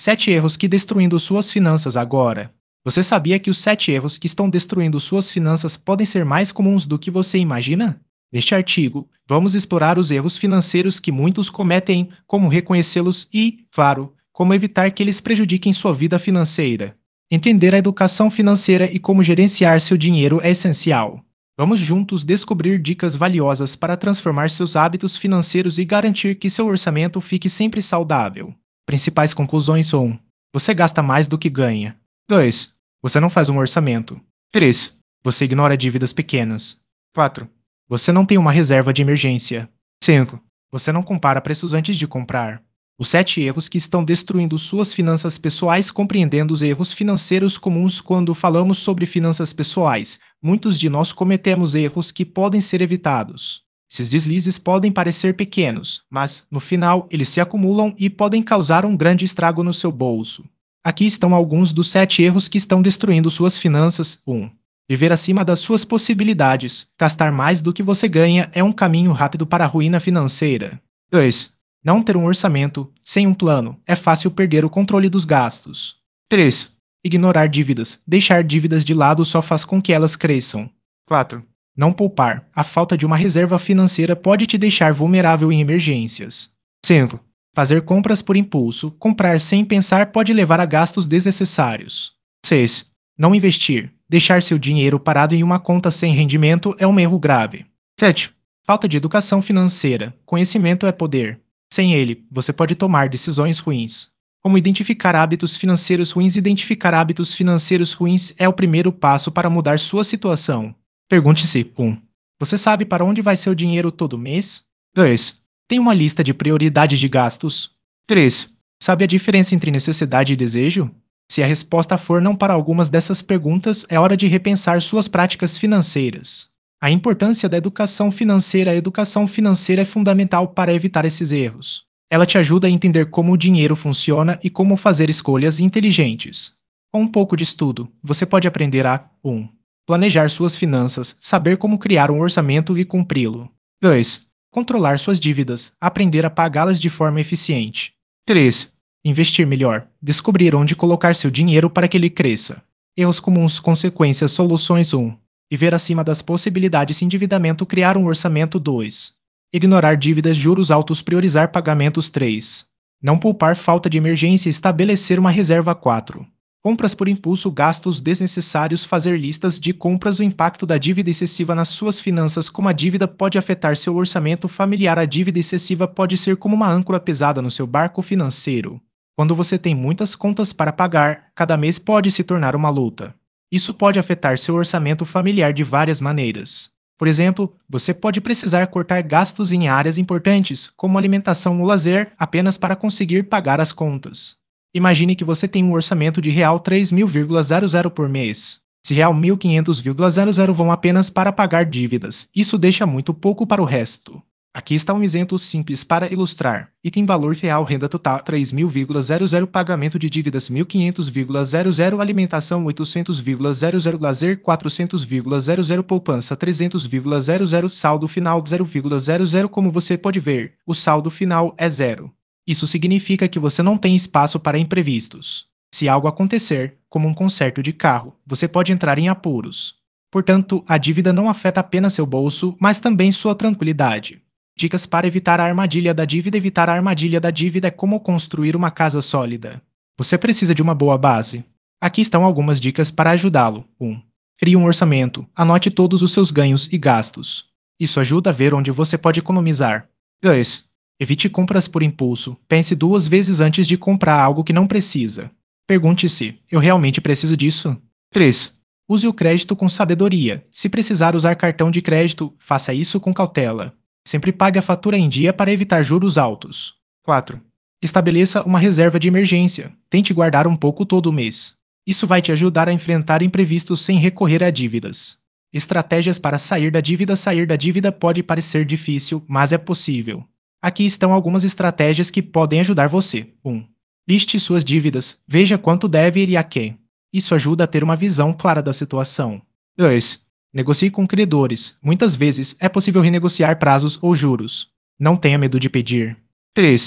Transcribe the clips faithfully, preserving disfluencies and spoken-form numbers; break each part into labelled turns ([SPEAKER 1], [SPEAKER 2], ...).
[SPEAKER 1] Sete erros que destruindo suas finanças agora. Você sabia que os sete erros que estão destruindo suas finanças podem ser mais comuns do que você imagina? Neste artigo, vamos explorar os erros financeiros que muitos cometem, como reconhecê-los e, claro, como evitar que eles prejudiquem sua vida financeira. Entender a educação financeira e como gerenciar seu dinheiro é essencial. Vamos juntos descobrir dicas valiosas para transformar seus hábitos financeiros e garantir que seu orçamento fique sempre saudável. Principais conclusões: um. Você gasta mais do que ganha. dois. Você não faz um orçamento. três. Você ignora dívidas pequenas. quatro. Você não tem uma reserva de emergência. cinco. Você não compara preços antes de comprar. Os sete erros que estão destruindo suas finanças pessoais. Compreendendo os erros financeiros comuns. Quando falamos sobre finanças pessoais, muitos de nós cometemos erros que podem ser evitados. Esses deslizes podem parecer pequenos, mas, no final, eles se acumulam e podem causar um grande estrago no seu bolso. Aqui estão alguns dos sete erros que estão destruindo suas finanças. um. Viver acima das suas possibilidades. Gastar mais do que você ganha é um caminho rápido para a ruína financeira. dois. Não ter um orçamento. Sem um plano, é fácil perder o controle dos gastos. três. Ignorar dívidas. Deixar dívidas de lado só faz com que elas cresçam. quatro. Não poupar. A falta de uma reserva financeira pode te deixar vulnerável em emergências. cinco. Fazer compras por impulso. Comprar sem pensar pode levar a gastos desnecessários. seis. Não investir. Deixar seu dinheiro parado em uma conta sem rendimento é um erro grave. sete. Falta de educação financeira. Conhecimento é poder. Sem ele, você pode tomar decisões ruins. Como identificar hábitos financeiros ruins? Identificar hábitos financeiros ruins é o primeiro passo para mudar sua situação. Pergunte-se: um. Você sabe para onde vai seu dinheiro todo mês? dois. Tem uma lista de prioridades de gastos? três. Sabe a diferença entre necessidade e desejo? Se a resposta for não para algumas dessas perguntas, é hora de repensar suas práticas financeiras. A importância da educação financeira. A educação financeira é fundamental para evitar esses erros. Ela te ajuda a entender como o dinheiro funciona e como fazer escolhas inteligentes. Com um pouco de estudo, você pode aprender a um. Planejar suas finanças, saber como criar um orçamento e cumpri-lo. dois. Controlar suas dívidas, aprender a pagá-las de forma eficiente. três. Investir melhor, descobrir onde colocar seu dinheiro para que ele cresça. Erros comuns. Consequências. Soluções. um. Viver acima das possibilidades. Endividamento. Criar um orçamento. dois. Ignorar dívidas. Juros altos. Priorizar pagamentos. três. Não poupar. Falta de emergência. Estabelecer uma reserva. quatro. Compras por impulso. Gastos desnecessários. Fazer listas de compras. O impacto da dívida excessiva nas suas finanças. Como a dívida pode afetar seu orçamento familiar. A dívida excessiva pode ser como uma âncora pesada no seu barco financeiro. Quando você tem muitas contas para pagar, cada mês pode se tornar uma luta. Isso pode afetar seu orçamento familiar de várias maneiras. Por exemplo, você pode precisar cortar gastos em áreas importantes, como alimentação ou lazer, apenas para conseguir pagar as contas. Imagine que você tem um orçamento de real três mil vírgula zero zero por mês. Se real mil e quinhentos vírgula zero zero vão apenas para pagar dívidas, isso deixa muito pouco para o resto. Aqui está um exemplo simples para ilustrar. Item valor real renda total três mil vírgula zero zero, pagamento de dívidas mil e quinhentos vírgula zero zero, alimentação oitocentos vírgula zero zero, lazer quatrocentos vírgula zero zero, poupança trezentos vírgula zero zero, saldo final zero vírgula zero zero. Como você pode ver, o saldo final é zero. Isso significa que você não tem espaço para imprevistos. Se algo acontecer, como um conserto de carro, você pode entrar em apuros. Portanto, a dívida não afeta apenas seu bolso, mas também sua tranquilidade. Dicas para evitar a armadilha da dívida. Evitar a armadilha da dívida é como construir uma casa sólida. Você precisa de uma boa base. Aqui estão algumas dicas para ajudá-lo. um. Crie um orçamento. Anote todos os seus ganhos e gastos. Isso ajuda a ver onde você pode economizar. dois. Evite compras por impulso. Pense duas vezes antes de comprar algo que não precisa. Pergunte-se: eu realmente preciso disso? três. Use o crédito com sabedoria. Se precisar usar cartão de crédito, faça isso com cautela. Sempre pague a fatura em dia para evitar juros altos. quatro. Estabeleça uma reserva de emergência. Tente guardar um pouco todo mês. Isso vai te ajudar a enfrentar imprevistos sem recorrer a dívidas. Estratégias para sair da dívida. Sair da dívida pode parecer difícil, mas é possível. Aqui estão algumas estratégias que podem ajudar você. um. Liste suas dívidas. Veja quanto deve e a quem. Isso ajuda a ter uma visão clara da situação. dois. Negocie com credores. Muitas vezes é possível renegociar prazos ou juros. Não tenha medo de pedir. três.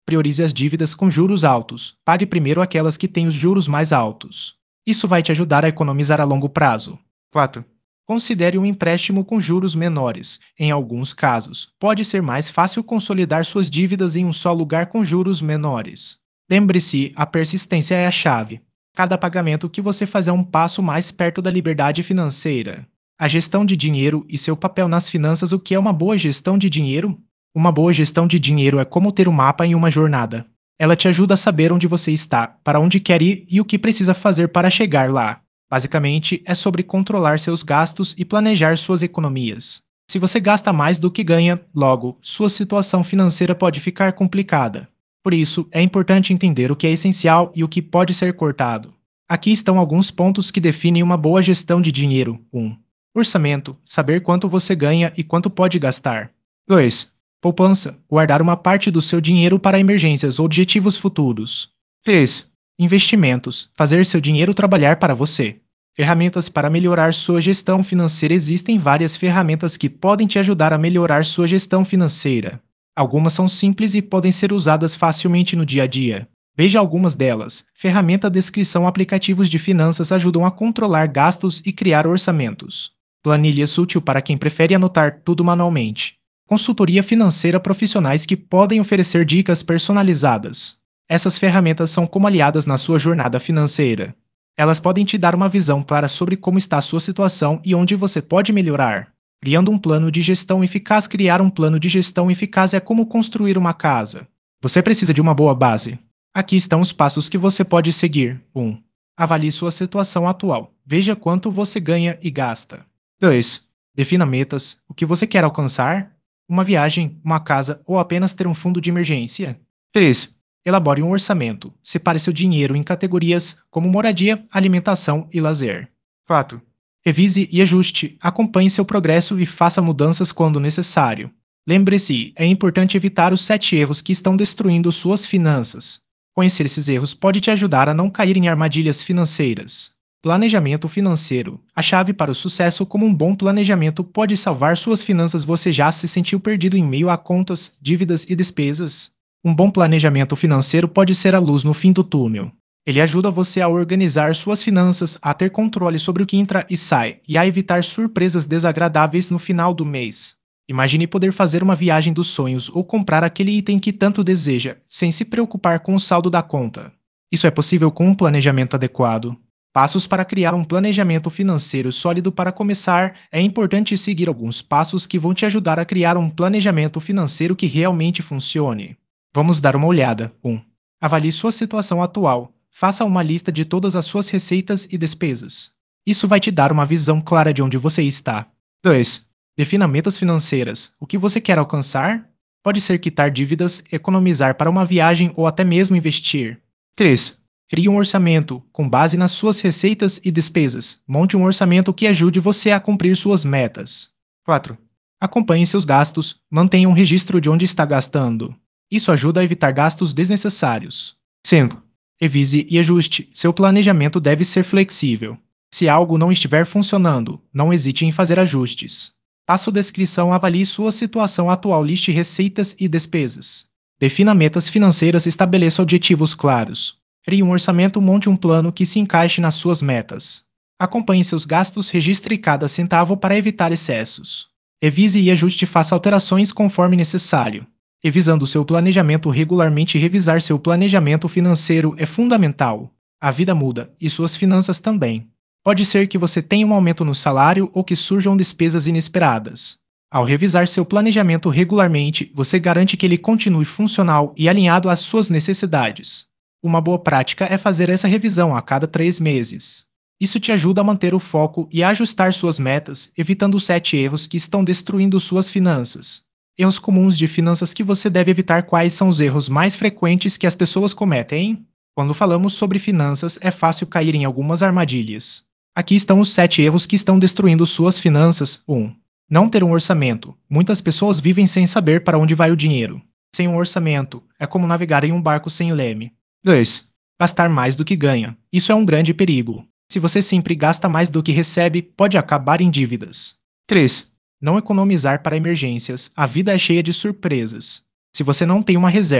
[SPEAKER 1] Priorize as dívidas com juros altos. Pague primeiro aquelas que têm os juros mais altos. Isso vai te ajudar a economizar a longo prazo. quatro. Considere um empréstimo com juros menores. Em alguns casos, pode ser mais fácil consolidar suas dívidas em um só lugar com juros menores. Lembre-se, a persistência é a chave. Cada pagamento que você faz é um passo mais perto da liberdade financeira. A gestão de dinheiro e seu papel nas finanças. O que é uma boa gestão de dinheiro? Uma boa gestão de dinheiro é como ter um mapa em uma jornada. Ela te ajuda a saber onde você está, para onde quer ir e o que precisa fazer para chegar lá. Basicamente, é sobre controlar seus gastos e planejar suas economias. Se você gasta mais do que ganha, logo, sua situação financeira pode ficar complicada. Por isso, é importante entender o que é essencial e o que pode ser cortado. Aqui estão alguns pontos que definem uma boa gestão de dinheiro. um. Orçamento, saber quanto você ganha e quanto pode gastar. dois. Poupança, guardar uma parte do seu dinheiro para emergências ou objetivos futuros. três. Investimentos, fazer seu dinheiro trabalhar para você. Ferramentas para melhorar sua gestão financeira. Existem várias ferramentas que podem te ajudar a melhorar sua gestão financeira. Algumas são simples e podem ser usadas facilmente no dia a dia. Veja algumas delas. Ferramenta Descrição. Aplicativos de finanças ajudam a controlar gastos e criar orçamentos. Planilhas, útil para quem prefere anotar tudo manualmente. Consultoria financeira, profissionais que podem oferecer dicas personalizadas. Essas ferramentas são como aliadas na sua jornada financeira. Elas podem te dar uma visão clara sobre como está a sua situação e onde você pode melhorar. Criando um plano de gestão eficaz. Criar um plano de gestão eficaz é como construir uma casa. Você precisa de uma boa base. Aqui estão os passos que você pode seguir. um. Avalie sua situação atual. Veja quanto você ganha e gasta. dois. Defina metas. O que você quer alcançar? Uma viagem, uma casa ou apenas ter um fundo de emergência? três. Elabore um orçamento. Separe seu dinheiro em categorias como moradia, alimentação e lazer. quatro. Revise e ajuste. Acompanhe seu progresso e faça mudanças quando necessário. Lembre-se, é importante evitar os sete erros que estão destruindo suas finanças. Conhecer esses erros pode te ajudar a não cair em armadilhas financeiras. Planejamento financeiro. A chave para o sucesso. Como um bom planejamento pode salvar suas finanças. Você já se sentiu perdido em meio a contas, dívidas e despesas? Um bom planejamento financeiro pode ser a luz no fim do túnel. Ele ajuda você a organizar suas finanças, a ter controle sobre o que entra e sai, e a evitar surpresas desagradáveis no final do mês. Imagine poder fazer uma viagem dos sonhos ou comprar aquele item que tanto deseja, sem se preocupar com o saldo da conta. Isso é possível com um planejamento adequado. Passos para criar um planejamento financeiro sólido. Para começar, é importante seguir alguns passos que vão te ajudar a criar um planejamento financeiro que realmente funcione. Vamos dar uma olhada. um. Avalie sua situação atual. Faça uma lista de todas as suas receitas e despesas. Isso vai te dar uma visão clara de onde você está. dois. Defina metas financeiras. O que você quer alcançar? Pode ser quitar dívidas, economizar para uma viagem ou até mesmo investir. três. Crie um orçamento, com base nas suas receitas e despesas. Monte um orçamento que ajude você a cumprir suas metas. quatro. Acompanhe seus gastos. Mantenha um registro de onde está gastando. Isso ajuda a evitar gastos desnecessários. cinco. Revise e ajuste. Seu planejamento deve ser flexível. Se algo não estiver funcionando, não hesite em fazer ajustes. Passo descrição. Avalie sua situação atual. Liste receitas e despesas. Defina metas financeiras. Estabeleça objetivos claros. Crie um orçamento. Monte um plano que se encaixe nas suas metas. Acompanhe seus gastos. Registre cada centavo para evitar excessos. Revise e ajuste. Faça alterações conforme necessário. Revisando seu planejamento regularmente. Revisar seu planejamento financeiro é fundamental. A vida muda, e suas finanças também. Pode ser que você tenha um aumento no salário ou que surjam despesas inesperadas. Ao revisar seu planejamento regularmente, você garante que ele continue funcional e alinhado às suas necessidades. Uma boa prática é fazer essa revisão a cada três meses. Isso te ajuda a manter o foco e a ajustar suas metas, evitando os sete erros que estão destruindo suas finanças. Erros comuns de finanças que você deve evitar. Quais são os erros mais frequentes que as pessoas cometem? Quando falamos sobre finanças, é fácil cair em algumas armadilhas. Aqui estão os sete erros que estão destruindo suas finanças. um. Não ter um orçamento. Muitas pessoas vivem sem saber para onde vai o dinheiro. Sem um orçamento, é como navegar em um barco sem leme. dois. Gastar mais do que ganha. Isso é um grande perigo. Se você sempre gasta mais do que recebe, pode acabar em dívidas. três. Não economizar para emergências. A vida é cheia de surpresas. Se você não tem uma reserva,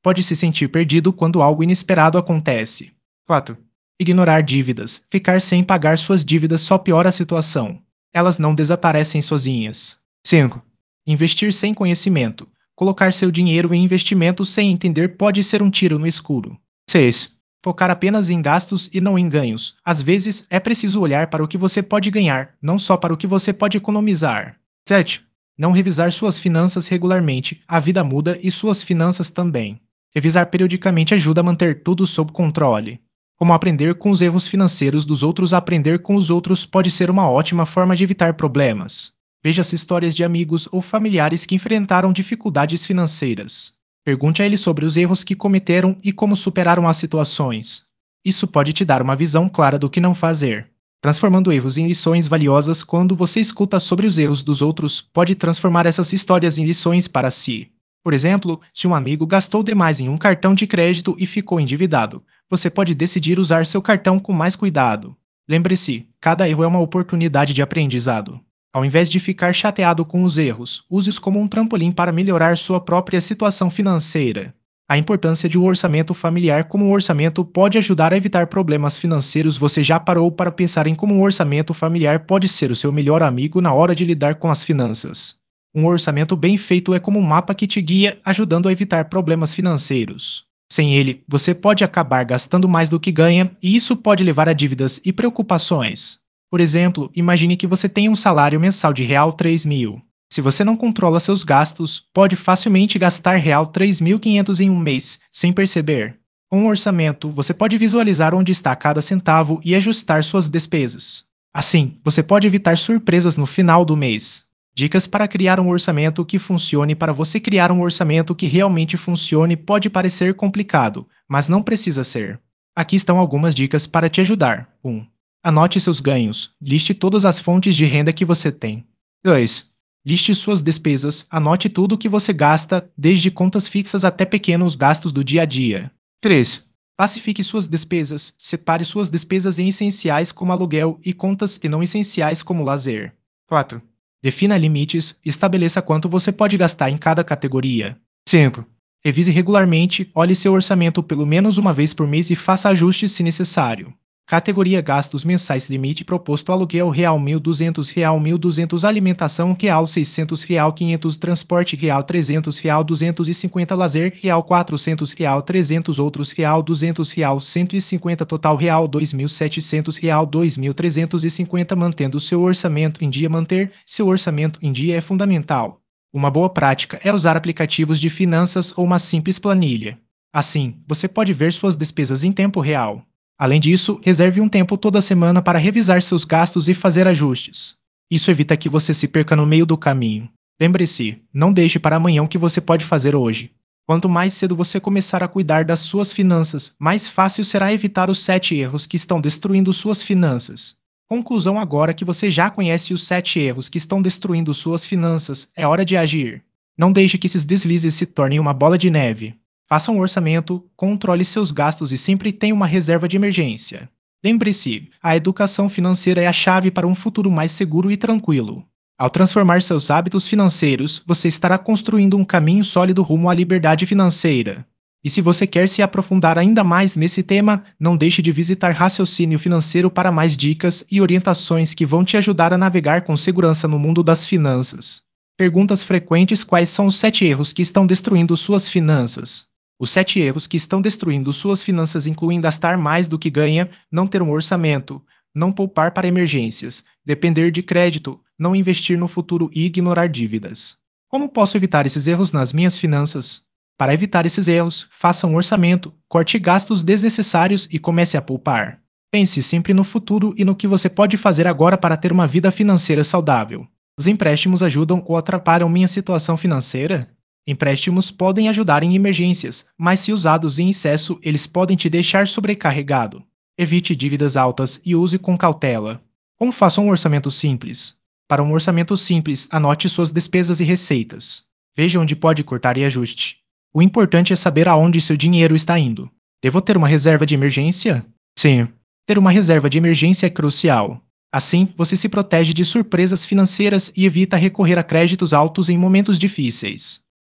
[SPEAKER 1] pode se sentir perdido quando algo inesperado acontece. quatro. Ignorar dívidas. Ficar sem pagar suas dívidas só piora a situação. Elas não desaparecem sozinhas. cinco. Investir sem conhecimento. Colocar seu dinheiro em investimentos sem entender pode ser um tiro no escuro. seis. Focar apenas em gastos e não em ganhos. Às vezes, é preciso olhar para o que você pode ganhar, não só para o que você pode economizar. sete. Não revisar suas finanças regularmente. A vida muda e suas finanças também. Revisar periodicamente ajuda a manter tudo sob controle. Como aprender com os erros financeiros dos outros, aprender com os outros pode ser uma ótima forma de evitar problemas. Veja-se histórias de amigos ou familiares que enfrentaram dificuldades financeiras. Pergunte a eles sobre os erros que cometeram e como superaram as situações. Isso pode te dar uma visão clara do que não fazer. Transformando erros em lições valiosas. Quando você escuta sobre os erros dos outros, pode transformar essas histórias em lições para si. Por exemplo, se um amigo gastou demais em um cartão de crédito e ficou endividado, você pode decidir usar seu cartão com mais cuidado. Lembre-se, cada erro é uma oportunidade de aprendizado. Ao invés de ficar chateado com os erros, use-os como um trampolim para melhorar sua própria situação financeira. A importância de um orçamento familiar. Como um orçamento pode ajudar a evitar problemas financeiros. Você já parou para pensar em como um orçamento familiar pode ser o seu melhor amigo na hora de lidar com as finanças? Um orçamento bem feito é como um mapa que te guia, ajudando a evitar problemas financeiros. Sem ele, você pode acabar gastando mais do que ganha, e isso pode levar a dívidas e preocupações. Por exemplo, imagine que você tem um salário mensal de real três mil. Se você não controla seus gastos, pode facilmente gastar real três mil e quinhentos em um mês, sem perceber. Com um orçamento, você pode visualizar onde está cada centavo e ajustar suas despesas. Assim, você pode evitar surpresas no final do mês. Dicas para criar um orçamento que funcione. Para você criar um orçamento que realmente funcione pode parecer complicado, mas não precisa ser. Aqui estão algumas dicas para te ajudar. um. Anote seus ganhos. Liste todas as fontes de renda que você tem. dois. Liste suas despesas. Anote tudo o que você gasta, desde contas fixas até pequenos gastos do dia a dia. três. Classifique suas despesas. Separe suas despesas em essenciais como aluguel e contas e não essenciais como lazer. quatro. Defina limites. Estabeleça quanto você pode gastar em cada categoria. cinco. Revise regularmente. Olhe seu orçamento pelo menos uma vez por mês e faça ajustes se necessário. Categoria gastos mensais. Limite proposto: aluguel real mil e duzentos, real mil e duzentos, alimentação real seiscentos, real quinhentos, transporte real trezentos, real duzentos e cinquenta, lazer real quatrocentos, real trezentos, outros real duzentos, real cento e cinquenta, total real dois mil e setecentos, real dois mil trezentos e cinquenta. Mantendo seu orçamento em dia. Manter seu orçamento em dia é fundamental. Uma boa prática é usar aplicativos de finanças ou uma simples planilha. Assim, você pode ver suas despesas em tempo real. Além disso, reserve um tempo toda semana para revisar seus gastos e fazer ajustes. Isso evita que você se perca no meio do caminho. Lembre-se, não deixe para amanhã o que você pode fazer hoje. Quanto mais cedo você começar a cuidar das suas finanças, mais fácil será evitar os sete erros que estão destruindo suas finanças. Conclusão: agora que você já conhece os sete erros que estão destruindo suas finanças, é hora de agir. Não deixe que esses deslizes se tornem uma bola de neve. Faça um orçamento, controle seus gastos e sempre tenha uma reserva de emergência. Lembre-se, a educação financeira é a chave para um futuro mais seguro e tranquilo. Ao transformar seus hábitos financeiros, você estará construindo um caminho sólido rumo à liberdade financeira. E se você quer se aprofundar ainda mais nesse tema, não deixe de visitar Raciocínio Financeiro para mais dicas e orientações que vão te ajudar a navegar com segurança no mundo das finanças. Perguntas frequentes: quais são os sete erros que estão destruindo suas finanças? Os sete erros que estão destruindo suas finanças incluem gastar mais do que ganha, não ter um orçamento, não poupar para emergências, depender de crédito, não investir no futuro e ignorar dívidas. Como posso evitar esses erros nas minhas finanças? Para evitar esses erros, faça um orçamento, corte gastos desnecessários e comece a poupar. Pense sempre no futuro e no que você pode fazer agora para ter uma vida financeira saudável. Os empréstimos ajudam ou atrapalham minha situação financeira? Empréstimos podem ajudar em emergências, mas se usados em excesso, eles podem te deixar sobrecarregado. Evite dívidas altas e use com cautela. Como faça um orçamento simples? Para um orçamento simples, anote suas despesas e receitas. Veja onde pode cortar e ajuste. O importante é saber aonde seu dinheiro está indo. Devo ter uma reserva de emergência? Sim. Ter uma reserva de emergência é crucial. Assim, você se protege de surpresas financeiras e evita recorrer a créditos altos em momentos difíceis.